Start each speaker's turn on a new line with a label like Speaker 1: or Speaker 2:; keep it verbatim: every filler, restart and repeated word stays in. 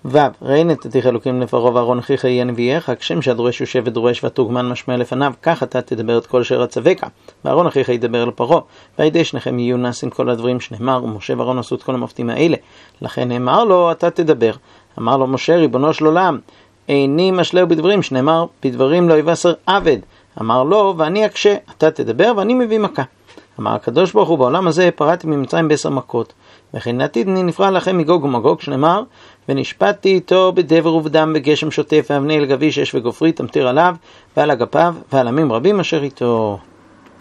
Speaker 1: ו. ראי נתתיך אלוקים לפרעה ואהרון אחיך יהיה נביאך, כשם שהדורש יושב ודורש והתורגמן משמע לפניו, כך אתה תדבר את כל אשר אצווך, ואהרון אחיך ידבר אל פרעה, וידי שניכם יהיו נעשים כל הדברים שנאמר, ומשה ואהרון עשו את כל המופתים האלה. לכן נאמר לו, אתה תדבר. אמר לו משה, ריבונו של עולם, איני משלהו בדברים, שנאמר, בדברים לא יבשר עבד. אמר לו, ואני אקשה, אתה תדבר ואני מביא מכה. אמר הקדוש ברוך הוא, בעולם הזה פרעתי ממצרים בעשר מכות, וכן לעתיד נפרע לכם מגוג ומגוג, שנאמר, ונשפטתי איתו בדבר ובדם בגשם שוטף, ואבני אל גביש אש וגופרי תמטיר עליו ועל אגפיו ועל עמים רבים אשר איתו.